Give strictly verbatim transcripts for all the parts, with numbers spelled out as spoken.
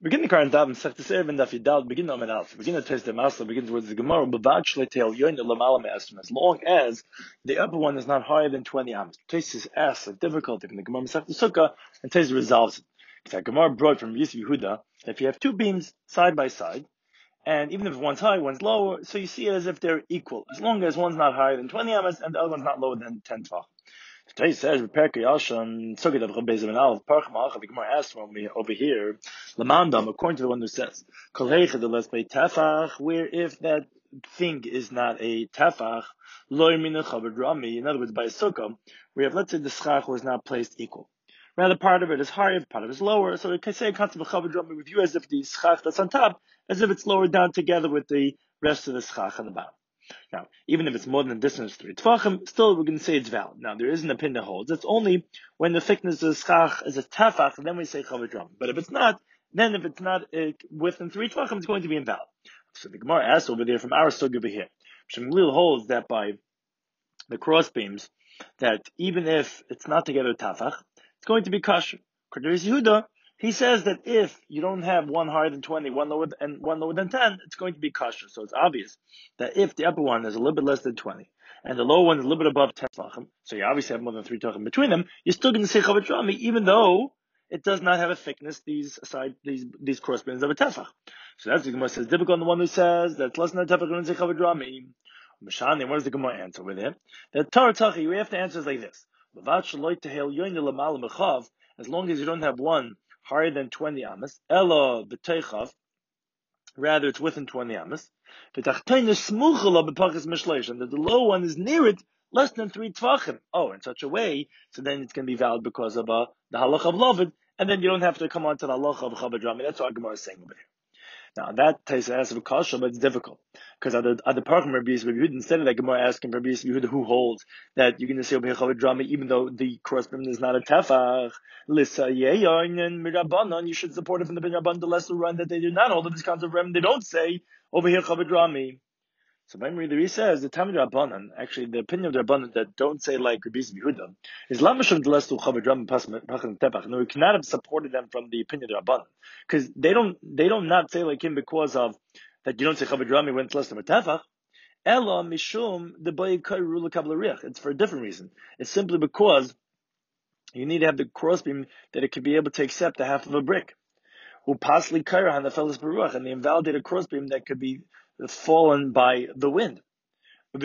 Begin the current Daf Masechta Seir ben Daf Yidal. Begin Amid Alf. Begin the Test Masla. Begin towards the Gemara. Bavad Shletel Yoin Lamala Me'asrim. As long as the upper one is not higher than twenty amos. Test asks a difficulty from the Gemara Masechta Sukkah, and Test resolves it. The Gemara brought from Yisuf Yehuda that if you have two beams side by side, and even if one's high, one's lower, so you see it as if they're equal, as long as one's not higher than twenty amos and the other one's not lower than ten tvach. Today says Perkei Yashan Sukkah of Rabbi Zeman Alf Parch Ma'achav. The Gemara asks from me over here, Lamandam, according to the one who says, Kol Heicha the Let's Play Tefach, where if that thing is not a Tefach, Loy Mina Chavod Rami. In other words, by a Sukkah, we have, let's say the Schach was not placed equal. Rather, part of it is higher, part of it is lower. So we can say a concept of Chavod Rami with you as if the Schach that's on top, as if it's lowered down together with the rest of the Schach on the bottom. Now, even if it's more than a distance of three tvachim, still we're going to say it's valid. Now, there is an opinion that holds. It's only when the thickness of the schach is a tefach, then we say chavod rami. But if it's not, then if it's not uh, within three tvachim, it's going to be invalid. So the Gemara asks over there from our sugya over here. Shmuel holds that by the cross beams, that even if it's not together tefach, it's going to be kosher. According to Yehuda, he says that if you don't have one higher than twenty, one lower than, and one lower than ten, it's going to be kosher. So it's obvious that if the upper one is a little bit less than twenty, and the lower one is a little bit above ten tvachim, so you obviously have more than three tvachim between them, you're still going to say chavod rami, even though it does not have a thickness, these side, these, these cross beams of a tefach. So that's the Gemara says, difficult on the one who says that's less than a tefach, you're going to say chavod rami. Mishani, what does the Gemara answer with him? The Torah Tachi, we have to answer is like this. As long as you don't have one higher than twenty amas, ela b'teichav, rather it's within twenty amas. V'tachtoin smuchela b'pachas mishleish, and that the low one is near it, less than three tvachim. Oh, in such a way, so then it's going to be valid because of uh, the halach of lovid, and then you don't have to come on to the halach of chavod rami. That's what our Gemara is saying over here. Now that takes an answer of kasha, but it's difficult because at the at the park Rabbi Yehuda, instead of that Gemara asking Rabbi Yehuda who holds that you're going to say over here chavod rami even though the cross beam is not a tefach, lisayeyon and mirabanan, you should support it from the bin rabban the lesser run that they do not hold of this concept of rem. They don't say over here chavod rami. So Maimri the Ri says the Tamid Rabbanan, actually the opinion of the Rabbanan that don't say like Rabbi Yehuda is Lamashim Delestu Chavod Rami Pachan Tefach. No, we cannot have supported them from the opinion of the Rabbanan because they don't they don't not say like him because of that you don't say Chavod Rami when it's less than a Tefach. Ella Mishum the Bayikay Rula Kablarich. It's for a different reason. It's simply because you need to have the crossbeam that it could be able to accept a half of a brick. Upasli Kaira the Felis Baruch, and the invalidated crossbeam that could be fallen by the wind. And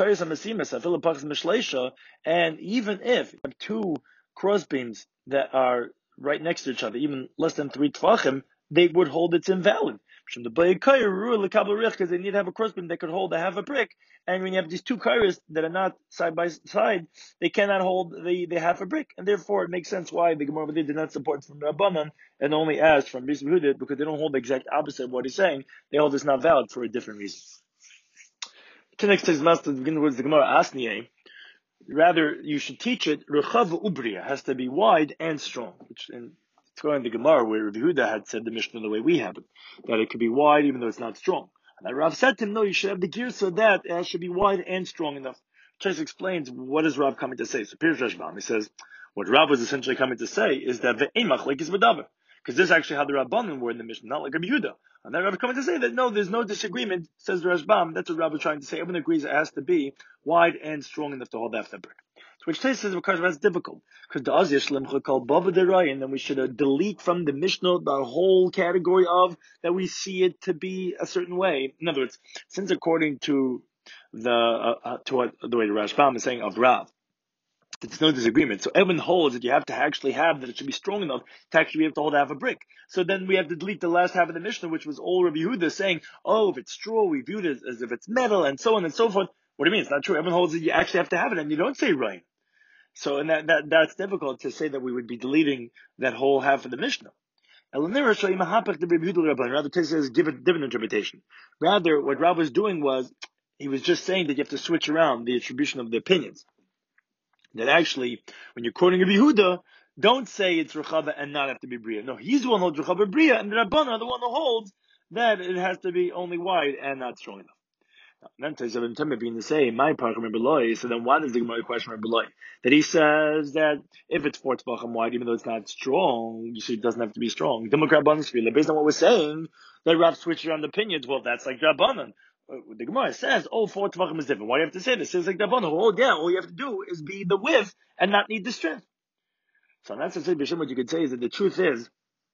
even if you have two crossbeams that are right next to each other, even less than three tvachim, they would hold it's invalid. Because they need to have a crossbeam that could hold a half a brick. And when you have these two kairos that are not side by side, they cannot hold the, the half a brick. And therefore it makes sense why the Gemara did not support from Rabbanan and only asked from Rabbi Yehuda, because they don't hold the exact opposite of what he's saying. They hold it's not valid for a different reason. The next text master begins with the Gemara Asniye. Rather, you should teach it, Rechav Ubriya has to be wide and strong. Which in it's going to the Gemara where Rabbi Yehuda had said the Mishnah the way we have it, that it could be wide even though it's not strong. And Rav said to him, no, you should have the gear so that it should be wide and strong enough. Chase explains what is Rav coming to say. So Pirush Rashbam, he says, what Rav was essentially coming to say is that ve'emach like is v'davar. Because this is actually how the Rabbanim were in the Mishnah, not like Rabbi Yehuda. And then Rav is coming to say that no, there's no disagreement, says the Rashbam. That's what Rav is trying to say. Everyone agrees it has to be wide and strong enough to hold that brick. Which Tais says because that's difficult. Because the Az Yishlemcha called Bava Deray, and then we should uh, delete from the Mishnah the whole category of that we see it to be a certain way. In other words, since according to the uh, uh, to what the way the Rashbam is saying of Rav, there's no disagreement. So everyone holds that you have to actually have that it should be strong enough to actually be able to hold half a brick. So then we have to delete the last half of the Mishnah, which was all Rabbi Yehuda saying, oh, if it's straw, we view it as, as if it's metal, and so on and so forth. What do you mean? It's not true. Everyone holds that you actually have to have it, and you don't say right. So, and that, that, that's difficult to say that we would be deleting that whole half of the Mishnah. Rather, Tais says give a different interpretation. Rather, what Rav was doing was, he was just saying that you have to switch around the attribution of the opinions. That actually, when you're quoting Rabbi Yehuda, don't say it's Rechava and not have to be Bria. No, he's the one who holds Rechava Bria, and the Rabbanan are the one who holds that it has to be only wide and not strong enough. Then Taisa ben Temeh being the same, my part remember Loi. So then why does the Gemara question remember Loi? That he says that if it's four tvachim wide, even though it's not strong, you see it doesn't have to be strong. Democrat based on what we're saying, that Rav switched around opinions. Well, that's like Rabbanan. The Gemara says, oh, four tvachim is different. Why do you have to say this? It's like Rabbanan. Oh, yeah, all you have to do is be the width and not need the strength. So that's what you could say is that the truth is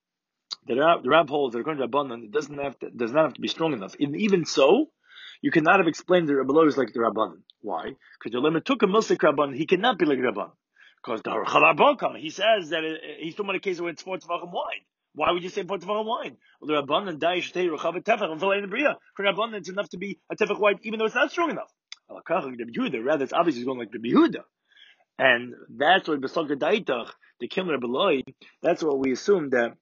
that the Rab holds that according to Rabbanan, it doesn't have to, does not have to be strong enough. And even so, you cannot have explained the Rabbi is like the Rabbanan. Why? Because the limit took a Milsik Rabbanan, he cannot be like Rabbanan. Because the Harchal he says that it, he's talking about a case where it's four Tvachim wide. Why would you say four Tvachim wide? Well, the Rabbanan Dai Shtei Rechav Tefach and V'lei Nebriya. For Rabbanan, it's enough to be a Tefach wide, even though it's not strong enough. Rather, it's obviously going like the Yehuda. And that's what Besaka Daitach, the Kim Rabbi that's what we assume that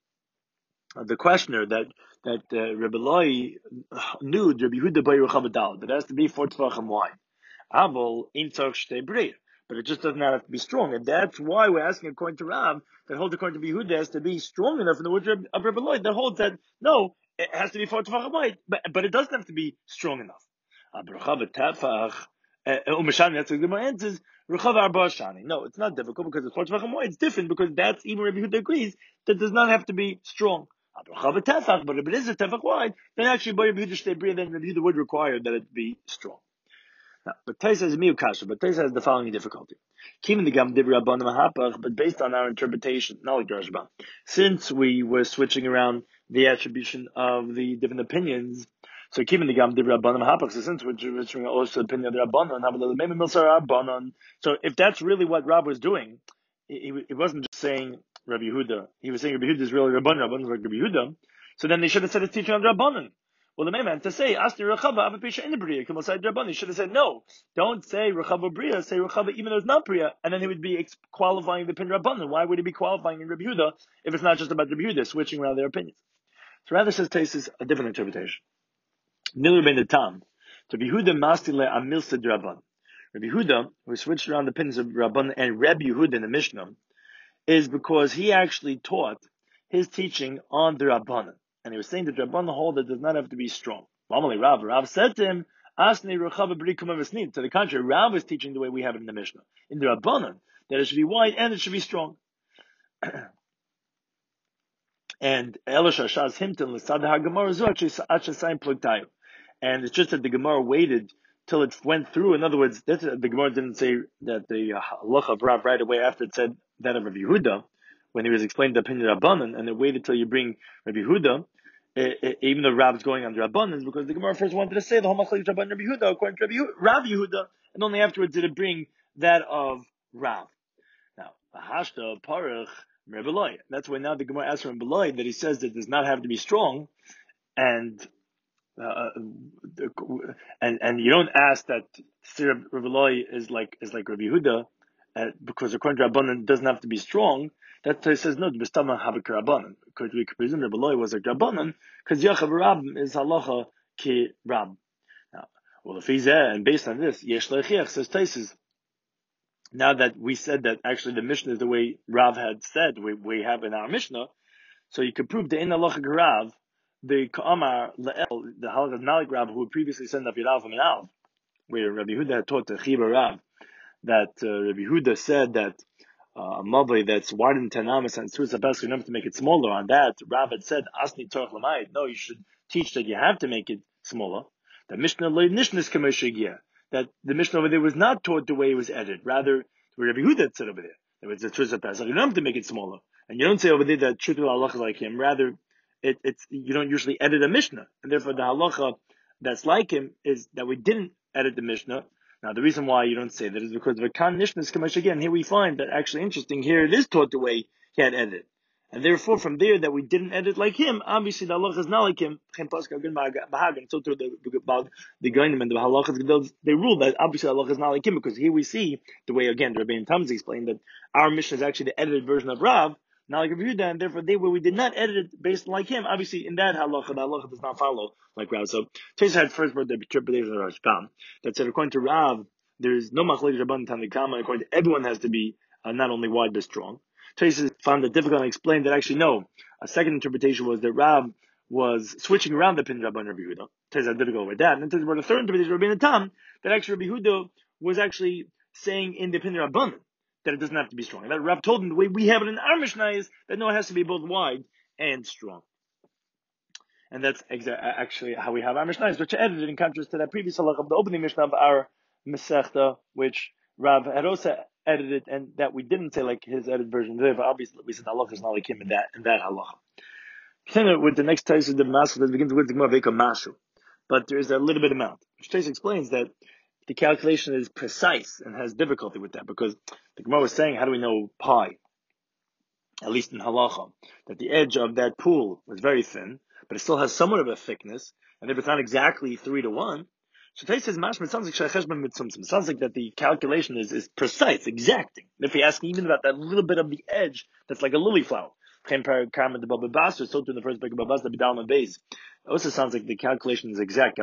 uh, the questioner that that uh, Rabbi Loi knew Rabbi Yehuda by Rechav Adal, that it has to be four Tvachim wide. Aval in Tzach Shtei B'rei. But it just doesn't have to be strong. And that's why we're asking according to Rav, that holds according to Yehuda has to be strong enough in the words of Rabbi Loi, that holds that, no, it has to be four Tvachim wide, but, but it doesn't have to be strong enough. Rechav Tefach, Umeshani, that's what the Gemara answers, Rechav Arba Shani. No, it's not difficult because it's four Tvachim wide. It's different because that's, even Rabbi Yehuda agrees, that does not have to be strong. But if it is a tefach wide, then actually by Rabbi Yehuda Shtei B'rei, then Rabbi Yehuda would require that it be strong. Now, but Taisa is miu kasha, but Taisa has the following difficulty. Kivin the gam dibra abanim hapach, but based on our interpretation, not like the Rashba, since we were switching around the attribution of the different opinions, so Kivin the gam dibra abanim hapach, so since we're switching also the opinion of the Rabbanon, have a little maybe milsar Rabbanon. So if that's really what Rab was doing, he, he wasn't just saying Rabbi Yehuda. He was saying Rabbi Yehuda is really Rabbanon, Rabbanon is like Rabbi Yehuda. So then they should have said it's teaching of Rabbanon. Well, the main man to say, Asni Rechava Avapisha in the Bria, Kamasai Rabbanon, he should have said no. Don't say Rechava Bria, say Rechava even though it's not Bria, and then he would be ex- qualifying the pin Rabbanon. Why would he be qualifying in Rabbi Yehuda if it's not just about Rabbi Yehuda switching around their opinions? So rather says Taisus a different interpretation. Nilur ben the Tam, to Rabbi Yehuda Mastile Amilsa Rabban. Rabbi Yehuda, who switched around the opinions of Rabban and Rabbi Yehuda in the Mishnah, is because he actually taught his teaching on the Rabbanan. And he was saying that the Rabbanan hold that does not have to be strong. Normally, Rav, Rav said to him, Asni Rechava B'ri Kumar V'snid. To the contrary, Rav is teaching the way we have it in the Mishnah. In the Rabbanan, that it should be wide and it should be strong. And Elish Hashaz Himton L'Sad HaGemara Zu Achasayim Plugtayu. And it's just that the Gemara waited till it went through. In other words, that's, the Gemara didn't say that the halacha of Rav right away after it said that of Rabbi Yehuda, when he was explaining the opinion of Rabbanan, and it waited till you bring Rabbi Yehuda, it, it, even though Rav's going on the Rabbanan, because the Gemara first wanted to say the whole Machlekes Rabban Rabbi Yehuda according to Rabbi Yehuda, Rav Yehuda, and only afterwards did it bring that of Rav. Now, Hashta Parach Rabbi Loi. That's why now the Gemara asks from Rabbi Loi that he says that it does not have to be strong, and uh, and and you don't ask that Rabbi Loi is like is like Rabbi Yehuda, uh, because according to Rabbanan it doesn't have to be strong. That he says no, the Bistama have a Rabbanan. Because we could presume Rabbi Loi was a Rabbanan, because Yachav Rab is halacha ki Rab. Now, well, if he's there, and based on this, Yesh Lechiach says Taisus. Now that we said that actually the Mishnah is the way Rav had said, we, we have in our Mishnah, so you could prove the in halacha Rav, the Ka'amar Le'el, the halacha of Malik Rav, who previously sent up Yirav and Al, where Rabbi Yehuda had taught the Chiba Rav, that uh, Rabbi Yehuda said that uh, a mavli that's wider than ten amas and two sabas enough to make it smaller. On that, Rav had said, Asni Torach Lamayit. No, you should teach that you have to make it smaller. The Mishnah Nishnis Kameshigiyah. That the Mishnah over there was not taught the way it was edited. Rather, the Rabbi Yehuda said over there. There was a Tuzah Pesach. You don't have to make it smaller. And you don't say over there that Shukul halacha is like him. Rather, it, it's, you don't usually edit a Mishnah. And therefore the halacha that's like him is that we didn't edit the Mishnah. Now, the reason why you don't say that is because of a Kan Nishnas Kamash. Again, here we find that actually interesting. Here it is taught the way he had edited. And therefore, from there, that we didn't edit like him, obviously the halacha is not like him. So to the the Gainim and the halachas, they rule that obviously the halacha is not like him, because here we see the way, again, the Rebbein Tamz explained that our mission is actually the edited version of Rav, not like Rabbi Yehuda, and therefore they where we did not edit it based like him. Obviously, in that halacha, the halacha does not follow like Rav. So Teisus had first brought the interpretation of Rashbam that said according to Rav, there is no machlekes Rabban Tanakama, and according to everyone has to be uh, not only wide but strong. Taisus found it difficult and explained that actually no. A second interpretation was that Rav was switching around the pin Rabban Rabbi Yehuda. Teza did go with that. And then Teza brought a third interpretation, Rabbeinu Tam, that actually Rabbi Huda was actually saying in the opinion of Rabbanan that it doesn't have to be strong. And that Rav told him the way we have it in our Mishnah is that no, it has to be both wide and strong. And that's exa- actually how we have our Mishnah, which are edited in contrast to that previous halach of the opening Mishnah of our Masechta, which Rav had also edited, and that we didn't say like his edited version. But obviously, we said halach is not like him in that in that halacha. Continue with the next text of the Masechta that begins with the Gemara Veka Mashu, but there is a little bit amount. Which text explains that the calculation is precise and has difficulty with that because the Gemara was saying, how do we know pi? At least in halacha, that the edge of that pool was very thin, but it still has somewhat of a thickness, and if it's not exactly three to one, so Tais says mashma, it sounds like shaycheshbon mitzumtzum. It sounds like that the calculation is, is precise, exacting. And if you ask even about that little bit of the edge, that's like a lily flower. So too in the first book of Babas, the Bidalma Beis. It also sounds like the calculation is exact.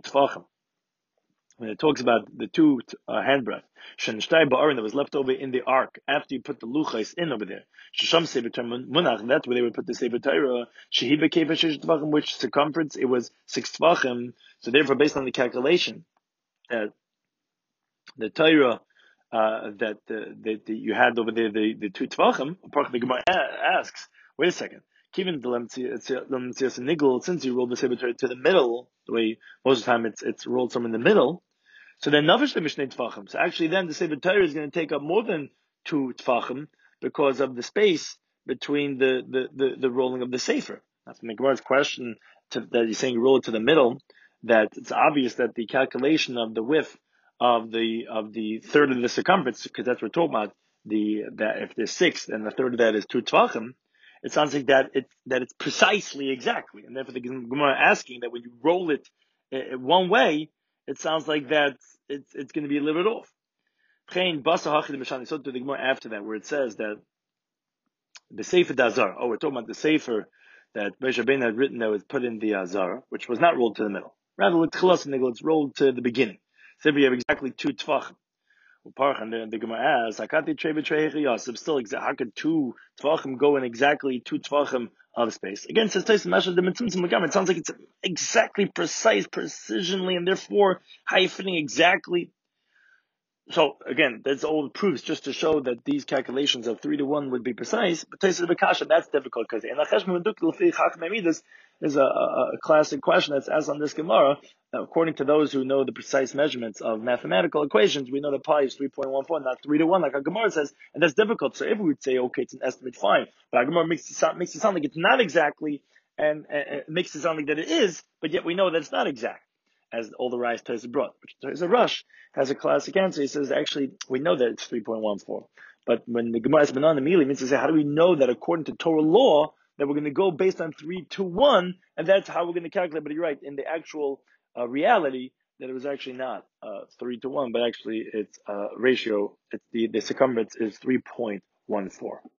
When it talks about the two uh, handbreadth, Shenshtai Ba'arin that was left over in the ark after you put the luchais in over there. Shesham Sefer Munach, that's where they would put the Sefer Torah. Shehiba Kefa Shesh Tvachim, which circumference it was six Tvachim. So therefore, based on the calculation that the Torah uh, that, uh, that that you had over there, the the two Tvachim, the Gemara asks, wait a second. Given the nigel, since you rolled the Sefer Torah to the middle, the way most of the time it's it's rolled somewhere in the middle. So then navish the mishnei tfachim. So actually then the Sefer Torah is going to take up more than two tfachim because of the space between the, the, the, the rolling of the Sefer. That's the Gemara's question to, that you're saying you roll it to the middle, that it's obvious that the calculation of the width of the of the third of the circumference, because that's what we're talking about, the that if there's six and the third of that is two tfachim, it sounds like that it that it's precisely exactly. And therefore the Gemara asking that when you roll it uh, one way, it sounds like that it's it's going to be a little bit off. So to the Gemara after that, where it says that the Sefer Dazar. Oh, we're talking about the Sefer that Moshe Rabbeinu had written that was put in the Azar, which was not rolled to the middle. Rather, it's rolled to the beginning. So we have exactly two tefachim. And the, the Gemara asks, still, how could two tefachim go in exactly two tefachim of space? Again, it says it sounds like it's exactly precise, precisionally, and therefore how you fitting exactly. So again, that's all it proves, just to show that these calculations of three to one would be precise. But Taisa Bekasha, that's difficult because is a, a, a classic question that's asked on this Gemara. Now, according to those who know the precise measurements of mathematical equations, we know that pi is three point one four, not three to one, like our Gemara says, and that's difficult. So if we would say, okay, it's an estimate, fine, but our Gemara makes it sound, makes it sound like it's not exactly, and, and, and makes it sound like that it is, but yet we know that it's not exact, as all the rise Taisa brought. Which Taisa Rush has a classic answer. He says, actually, we know that it's three point one four. But when the Gemara has been on immediately, it means to say, how do we know that according to Torah law, that we're going to go based on three to one, and that's how we're going to calculate. But you're right, in the actual uh, reality, that it was actually not uh, three to one, but actually its uh, ratio, it's the, the circumference is three point one four.